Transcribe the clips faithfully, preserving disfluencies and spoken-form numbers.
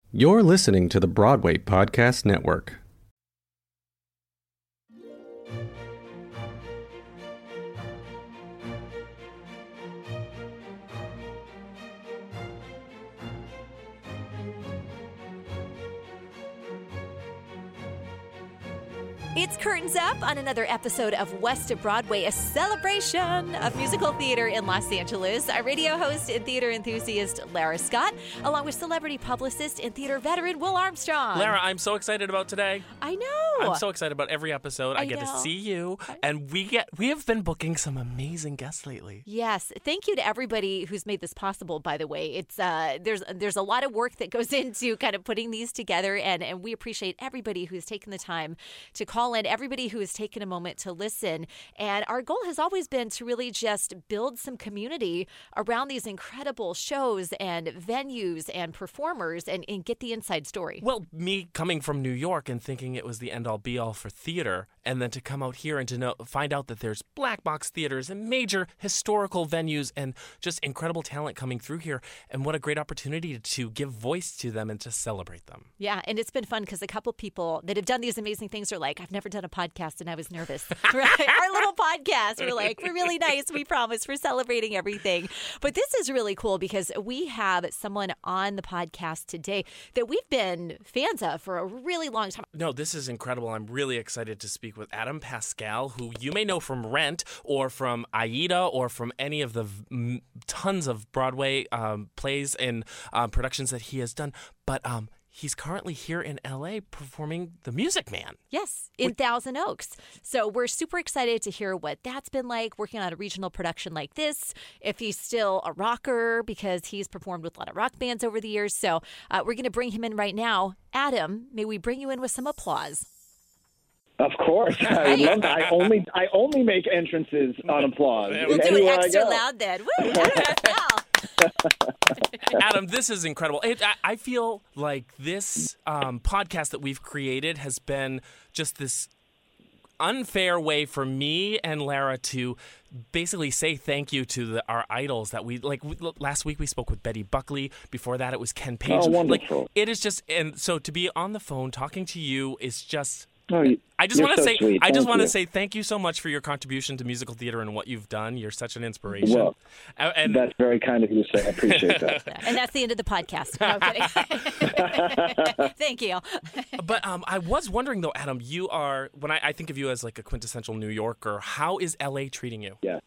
You're listening to the Broadway Podcast Network. It's Curtains Up on another episode of West of Broadway, a celebration of musical theater in Los Angeles. Our radio host and theater enthusiast, Lara Scott, along with celebrity publicist and theater veteran, Will Armstrong. Lara, I'm so excited about today. I know. I'm so excited about every episode. I, I get know. to see you, and we get we have been booking some amazing guests lately. Yes, thank you to everybody who's made this possible. By the way, it's uh, there's there's a lot of work that goes into kind of putting these together, and and we appreciate everybody who's taken the time to call in, everybody who has taken a moment to listen. And our goal has always been to really just build some community around these incredible shows and venues and performers, and, and get the inside story. Well, me coming from New York and thinking it was the end-all be-all for theater, and then to come out here and to know, find out that there's black box theaters and major historical venues and just incredible talent coming through here, and what a great opportunity to give voice to them and to celebrate them. Yeah, and it's been fun because a couple people that have done these amazing things are like, I've never done a podcast and I was nervous. Right? Our little podcast, we're like, we're really nice, we promise, we're celebrating everything. But this is really cool because we have someone on the podcast today that we've been fans of for a really long time. No, this is incredible. I'm really excited to speak with Adam Pascal, who you may know from Rent or from Aida or from any of the v- tons of Broadway um, plays and um, productions that he has done. But um, he's currently here in L A performing The Music Man. Yes, in Thousand Oaks. So we're super excited to hear what that's been like working on a regional production like this, if he's still a rocker, because he's performed with a lot of rock bands over the years. So uh, we're going to bring him in right now. Adam, may we bring you in with some applause? Of course, I love that. I only I only make entrances on applause. We'll do it Anywhere I extra go. loud then. Woo! Adam Pascal. Adam, this is incredible. It, I, I feel like this um, podcast that we've created has been just this unfair way for me and Lara to basically say thank you to the, our idols that we like. We, last week we spoke with Betty Buckley. Before that, it was Ken Page. Oh, wonderful! Like, it is just, and so to be on the phone talking to you is just. Oh, you, I just want to so say, sweet. I just Thank want to you. say thank you so much for your contribution to musical theater and what you've done. You're such an inspiration. Well, and, and that's very kind of you to say. I appreciate that. And that's the end of the podcast. No, I'm kidding. Thank you. But um, I was wondering though, Adam, you are when I, I think of you as like a quintessential New Yorker. How is L A treating you? Yeah.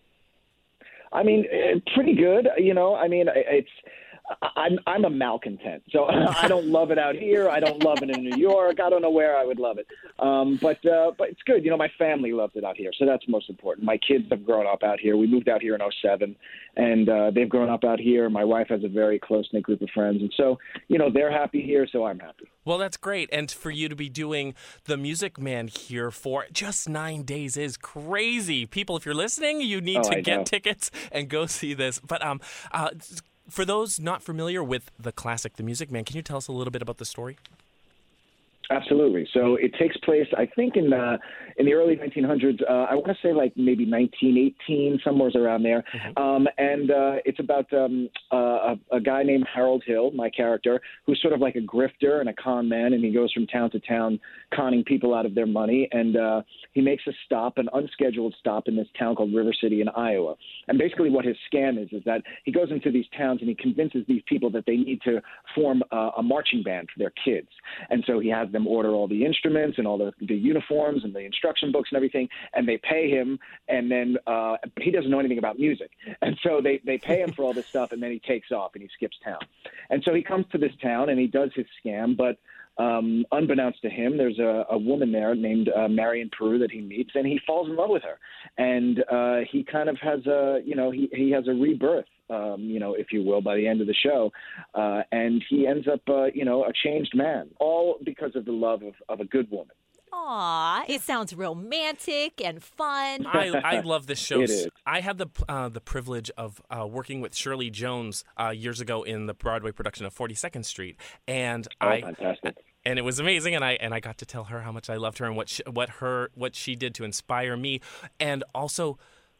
I mean, eh, pretty good. You know, I mean, it's. I'm I'm a malcontent, so I don't love it out here. I don't love it in New York. I don't know where I would love it, um, but uh, but it's good. You know, my family loves it out here, so that's most important. My kids have grown up out here. We moved out here in oh seven, and uh, they've grown up out here. My wife has a very close knit group of friends, and so you know they're happy here, so I'm happy. Well, that's great, and for you to be doing The Music Man here for just nine days is crazy. People, if you're listening, you need Oh, to I get know. tickets and go see this. But um, uh. For those not familiar with the classic The Music Man, can you tell us a little bit about the story? Absolutely. So it takes place, I think, in the in the early nineteen hundreds. Uh, I want to say like maybe nineteen eighteen, somewhere around there. Mm-hmm. Um, and uh, it's about um, uh, a, a guy named Harold Hill, my character, who's sort of like a grifter and a con man, and he goes from town to town conning people out of their money. And uh, he makes a stop, an unscheduled stop in this town called River City in Iowa. And basically what his scam is is that he goes into these towns and he convinces these people that they need to form uh, a marching band for their kids. And so he has them order all the instruments and all the, the uniforms and the instruction books and everything, and they pay him, and then uh, he doesn't know anything about music. And so they, they pay him for all this stuff, and then he takes off and he skips town. And so he comes to this town and he does his scam, but um, unbeknownst to him, there's a, a woman there named uh, Marion Peru that he meets, and he falls in love with her. And uh, he kind of has a, you know, he, he has a rebirth. Um, you know, if you will, by the end of the show. Uh, and he ends up, uh, you know, a changed man, all because of the love of, of a good woman. Aw, it sounds romantic and fun. I, I love this show. It is. I had the uh, the privilege of uh, working with Shirley Jones uh, years ago in the Broadway production of forty-second Street, and Oh, I fantastic. and it was amazing. And I and I got to tell her how much I loved her and what she, what her what she did to inspire me, and also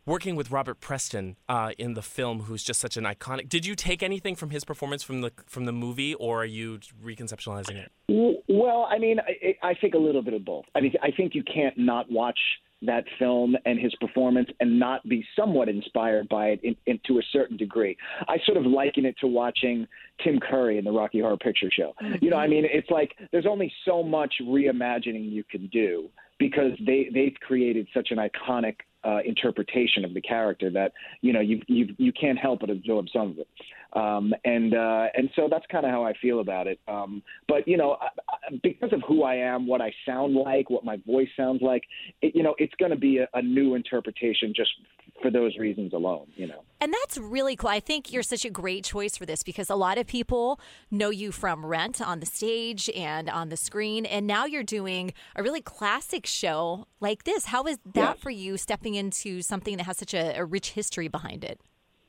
working with Robert Preston uh, in the film, who's just such an iconic. Did you take anything from his performance from the from the movie, or are you reconceptualizing it? Well, I mean, I, I think a little bit of both. I mean, I think you can't not watch that film and his performance and not be somewhat inspired by it in, in, to a certain degree. I sort of liken it to watching Tim Curry in the Rocky Horror Picture Show. Mm-hmm. You know, I mean, it's like there's only so much reimagining you can do because they, they've created such an iconic uh, interpretation of the character that, you know, you you you can't help but absorb some of it. Um, and uh, and so that's kind of how I feel about it. Um, but, you know, I, I, because of who I am, what I sound like, what my voice sounds like, it, you know, it's going to be a, a new interpretation just for those reasons alone, you know. And that's really cool. I think you're such a great choice for this because a lot of people know you from Rent on the stage and on the screen, and now you're doing a really classic show like this. How is that yeah. for you, stepping into something that has such a, a rich history behind it?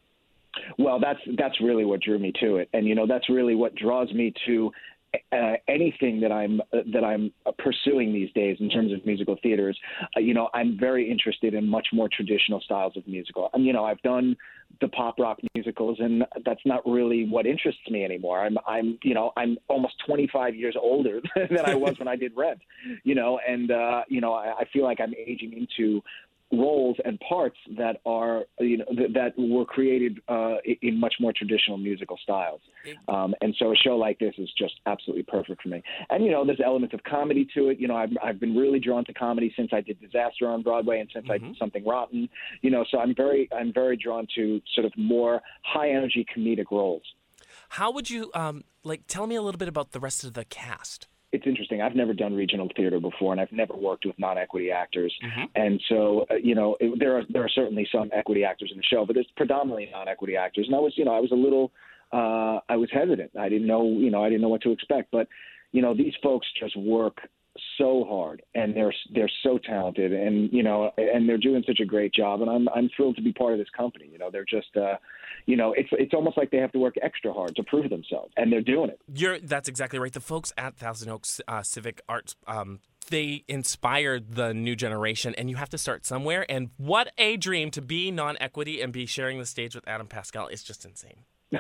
Well, that's that's really what drew me to it, and you know that's really what draws me to uh, anything that I'm uh, that I'm pursuing these days in terms of musical theaters. Uh, you know, I'm very interested in much more traditional styles of musical. And you know, I've done the pop rock musicals, and that's not really what interests me anymore. I'm I'm you know I'm almost twenty-five years older than I was when I did Rent. You know, and uh, you know I, I feel like I'm aging into roles and parts that are, you know, th- that were created uh, in much more traditional musical styles. Um, and so a show like this is just absolutely perfect for me. And, you know, there's elements of comedy to it. You know, I've, I've been really drawn to comedy since I did Disaster on Broadway and since mm-hmm. I did Something Rotten, you know, so I'm very, I'm very drawn to sort of more high energy comedic roles. How would you, um, like, tell me a little bit about the rest of the cast? It's interesting. I've never done regional theater before, and I've never worked with non-equity actors. Mm-hmm. And so, uh, you know, it, there are there are certainly some equity actors in the show, but there's predominantly non-equity actors. And I was, you know, I was a little, uh, I was hesitant. I didn't know, you know, I didn't know what to expect. But, you know, these folks just work so hard, and they're they're so talented, and you know, and they're doing such a great job. And I'm I'm thrilled to be part of this company. You know, they're just, uh, you know, it's it's almost like they have to work extra hard to prove themselves, and they're doing it. You're that's exactly right. The folks at Thousand Oaks uh, Civic Arts, um, they inspired the new generation, and you have to start somewhere. And what a dream to be non-equity and be sharing the stage with Adam Pascal is just insane.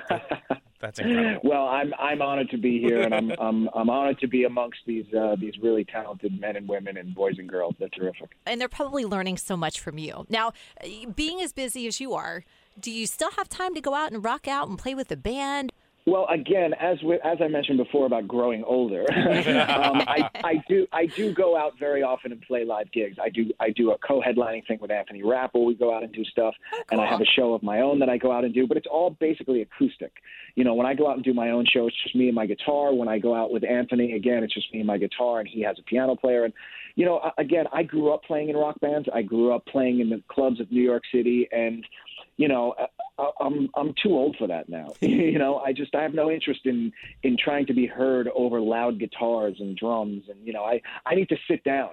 That's incredible. Well, I'm I'm honored to be here, and I'm I'm I'm honored to be amongst these uh, these really talented men and women and boys and girls. They're terrific. And they're probably learning so much from you. Now, being as busy as you are, do you still have time to go out and rock out and play with the band? Well, again, as we, as I mentioned before about growing older, um, I, I do I do go out very often and play live gigs. I do I do a co-headlining thing with Anthony Rappel. We go out and do stuff, oh, cool. and I have a show of my own that I go out and do. But it's all basically acoustic. You know, when I go out and do my own show, it's just me and my guitar. When I go out with Anthony, again, it's just me and my guitar, and he has a piano player. And you know, again, I grew up playing in rock bands. I grew up playing in the clubs of New York City, and you know, I'm I'm too old for that now. you know, I just I have no interest in in trying to be heard over loud guitars and drums, and you know, I, I need to sit down.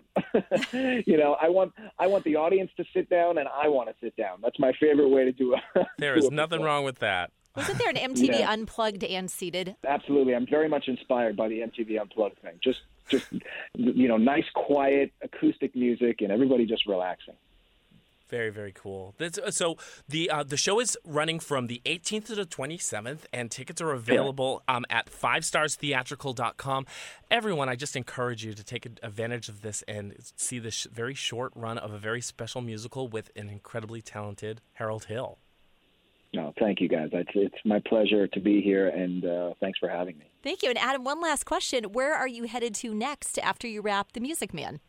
you know, I want I want the audience to sit down, and I want to sit down. That's my favorite way to do it. There is nothing wrong with that. Wasn't there an M T V yeah. Unplugged and Seated? Absolutely, I'm very much inspired by the M T V Unplugged thing. Just just you know, nice, quiet acoustic music, and everybody just relaxing. Very, very cool. That's, so the uh, the show is running from the eighteenth to the twenty-seventh, and tickets are available um, at five stars theatrical dot com. Everyone, I just encourage you to take advantage of this and see this very short run of a very special musical with an incredibly talented Harold Hill. No, thank you, guys. It's, it's my pleasure to be here, and uh, thanks for having me. Thank you. And Adam, one last question. Where are you headed to next after you wrap The Music Man?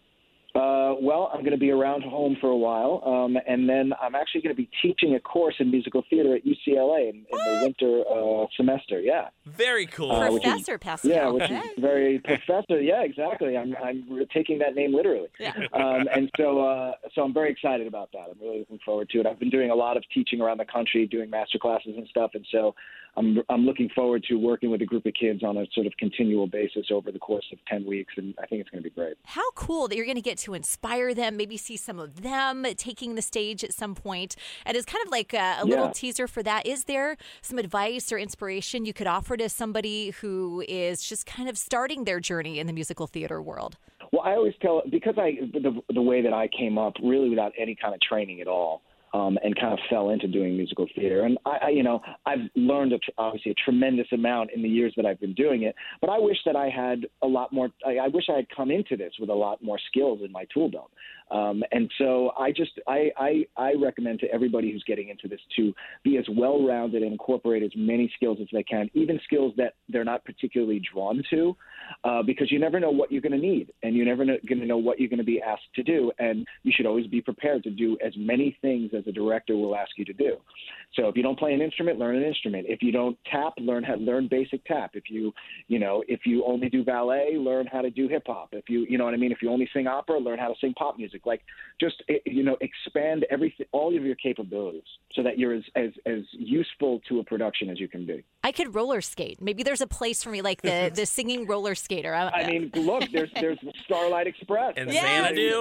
Uh, well, I'm going to be around home for a while, um, and then I'm actually going to be teaching a course in musical theater at U C L A in, in the winter uh, semester. Yeah, very cool. Uh, Professor is, Pascal. Yeah, which is very professor. Yeah, exactly. I'm I'm taking that name literally. Yeah. Um, and so uh, so I'm very excited about that. I'm really looking forward to it. I've been doing a lot of teaching around the country, doing master classes and stuff, and so I'm I'm looking forward to working with a group of kids on a sort of continual basis over the course of ten weeks, and I think it's going to be great. How cool that you're going to get to inspire them, maybe see some of them taking the stage at some point. And it's kind of like a, a little yeah. teaser for that. Is there some advice or inspiration you could offer to somebody who is just kind of starting their journey in the musical theater world? Well, I always tell, because I the, the way that I came up really without any kind of training at all, um, and kind of fell into doing musical theater. And I, I you know, I've learned a tr- obviously a tremendous amount in the years that I've been doing it. But I wish that I had a lot more. I, I wish I had come into this with a lot more skills in my tool belt. Um, and so I just I, I I recommend to everybody who's getting into this to be as well-rounded and incorporate as many skills as they can, even skills that they're not particularly drawn to, uh, because you never know what you're going to need, and you're never going to know what you're going to be asked to do. And you should always be prepared to do as many things as a director will ask you to do. So if you don't play an instrument, learn an instrument. If you don't tap, learn how learn basic tap. If you you know if you only do ballet, learn how to do hip hop. If you you know what I mean. If you only sing opera, learn how to sing pop music. Like just you know expand everything, all of your capabilities, so that you're as as as useful to a production as you can be. I could roller skate. Maybe there's a place for me, like the, the singing roller skater. I, I mean, look, there's there's Starlight Express and yeah. Xanadu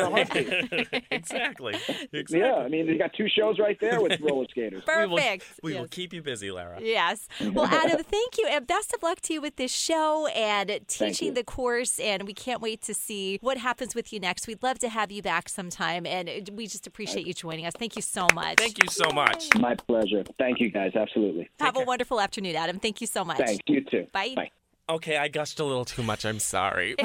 and exactly. exactly. Yeah, I mean, you got two shows right there with roller skaters. Perfect. We will, we yes. will keep you busy, Lara. Yes. Well, Adam, thank you, and best of luck to you with this show and teaching you. the course. And we can't wait to see what happens with you next. We'd love to have you back sometime, and we just appreciate you joining us. Thank you so much. Thank you so much. My pleasure. Thank you, guys. Absolutely. Have a wonderful afternoon, Adam. Thank you so much. Thanks. You too. Bye. Bye. Okay, I gushed a little too much. I'm sorry.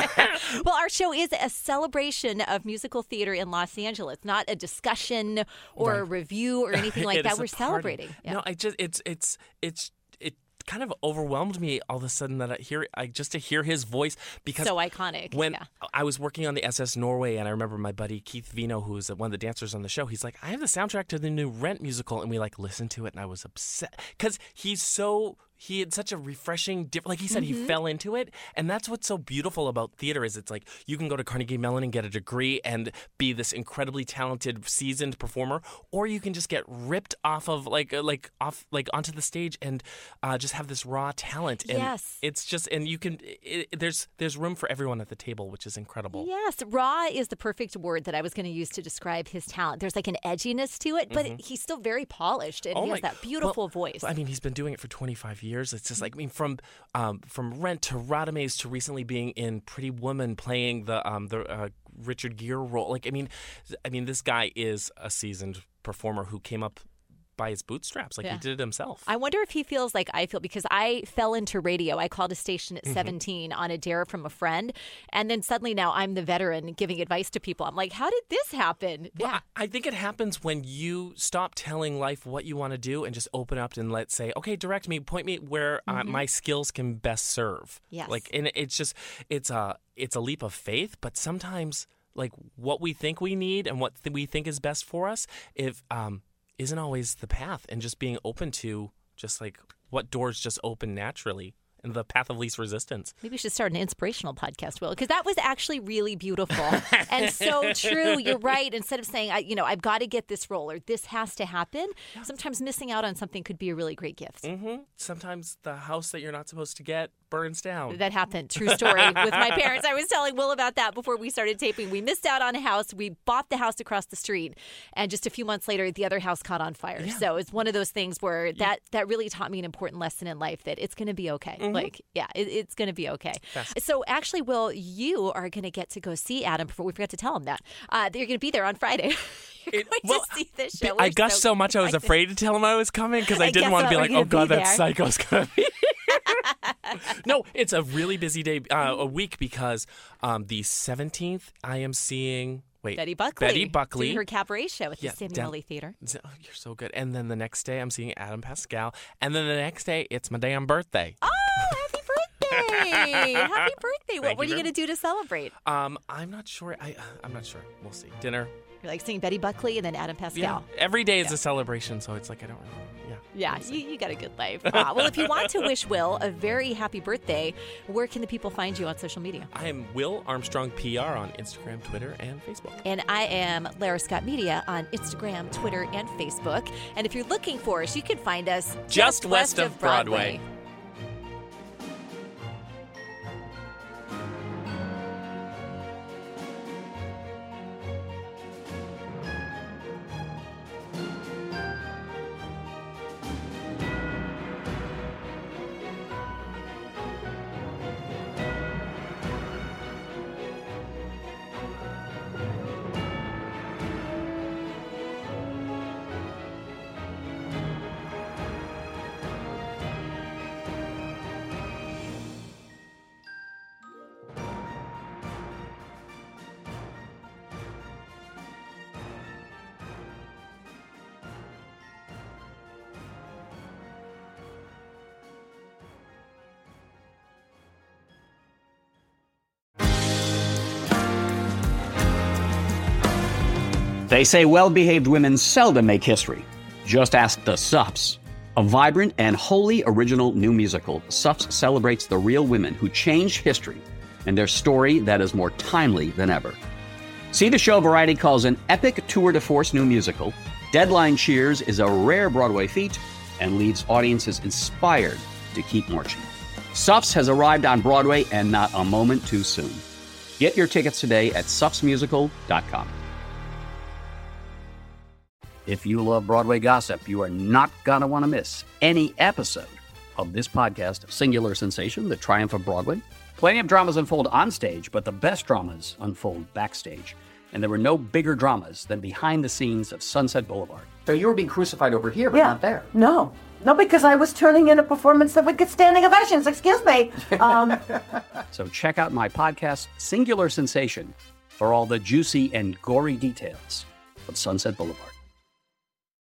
Well, our show is a celebration of musical theater in Los Angeles, not a discussion or Right. a review or anything like It that. is a We're party. celebrating. Yeah. No, I just it's it's it's it kind of overwhelmed me all of a sudden that I hear I just to hear his voice because So iconic. when Yeah. I was working on the S S Norway, and I remember my buddy Keith Vino, who was one of the dancers on the show, he's like, I have the soundtrack to the new Rent musical, and we like listened to it, and I was upset because he's so he had such a refreshing, different, like he said, Mm-hmm. he fell into it, and that's what's so beautiful about theater is it's like you can go to Carnegie Mellon and get a degree and be this incredibly talented, seasoned performer, or you can just get ripped off of like uh, like off like onto the stage and uh, just have this raw talent. And Yes. it's just and you can it, there's there's room for everyone at the table, which is incredible. Yes, raw is the perfect word that I was going to use to describe his talent. There's like an edginess to it, but he's still very polished, and Oh he my- has that beautiful well, voice. I mean, he's been doing it for twenty-five years. It's just like, I mean, from um, from Rent to Radames to recently being in Pretty Woman, playing the um, the uh, Richard Gere role. Like, I mean, I mean, this guy is a seasoned performer who came up by his bootstraps. Like Yeah. he did it himself. I wonder if he feels like I feel, because I fell into radio. I called a station Mm-hmm. at seventeen on a dare from a friend, and then suddenly now I'm the veteran giving advice to people. I'm like, how did this happen? Well, Yeah. I I think it happens when you stop telling life what you want to do and just open up and let's say, okay, direct me, point me where uh, my skills can best serve. Yes. Like, and it's just, it's a, it's a leap of faith, but sometimes like what we think we need and what th- we think is best for us, if um, isn't always the path, and just being open to just like what doors just open naturally. And the path of least resistance. Maybe we should start an inspirational podcast, Will, because that was actually really beautiful and so true. You're right. Instead of saying, I, you know, I've got to get this role or this has to happen, sometimes missing out on something could be a really great gift. Mm-hmm. Sometimes the house that you're not supposed to get burns down. That happened. True story with my parents. I was telling Will about that before we started taping. We missed out on a house. We bought the house across the street, and just a few months later, the other house caught on fire. Yeah. So it's one of those things where that that really taught me an important lesson in life, that it's going to be okay. Mm-hmm. Like, yeah, it, it's going to be okay. Yes. So actually, Will, you are going to get to go see Adam. Before we forgot to tell him that uh, you're going to be there on Friday. You're It- going well, to see this show. I We're gushed so much I was excited. afraid to tell him I was coming because I, I didn't guess want to what, be we're like, gonna oh God, be that there. psycho's coming. No, it's a really busy day, uh, a week, because um, the seventeenth I am seeing, wait, Betty Buckley. Betty Buckley. Doing her cabaret show at Yeah, the down- Samueli Theater. Oh, you're so good. And then the next day I'm seeing Adam Pascal. And then the next day it's my damn birthday. Oh, happy birthday! Happy birthday! What, Thank what are you you very going to do to celebrate? Um, I'm not sure. I, I'm not sure. We'll see. Dinner. You're like seeing Betty Buckley and then Adam Yeah. Pascal. Every day is Yeah. a celebration, so it's like I don't really. Yeah. Yeah, you, you got a good life. Uh, well, if you want to wish Will a very happy birthday, where can the people find you on social media? I am Will Armstrong P R on Instagram, Twitter, and Facebook. And I am Lara Scott Media on Instagram, Twitter, and Facebook. And if you're looking for us, you can find us Just west of Broadway. They say well-behaved women seldom make history. Just ask the Suffs. A vibrant and wholly original new musical, Suffs celebrates the real women who changed history and their story that is more timely than ever. See the show Variety calls an epic tour de force new musical. Deadline Cheers is a rare Broadway feat and leaves audiences inspired to keep marching. Suffs has arrived on Broadway and not a moment too soon. Get your tickets today at suffs musical dot com. If you love Broadway gossip, you are not going to want to miss any episode of this podcast, Singular Sensation, The Triumph of Broadway. Plenty of dramas unfold on stage, but the best dramas unfold backstage. And there were no bigger dramas than behind the scenes of Sunset Boulevard. So you were being crucified over here, but yeah. not there. No. No, because I was turning in a performance that would get standing ovations. Excuse me. Um, so check out my podcast, Singular Sensation, for all the juicy and gory details of Sunset Boulevard.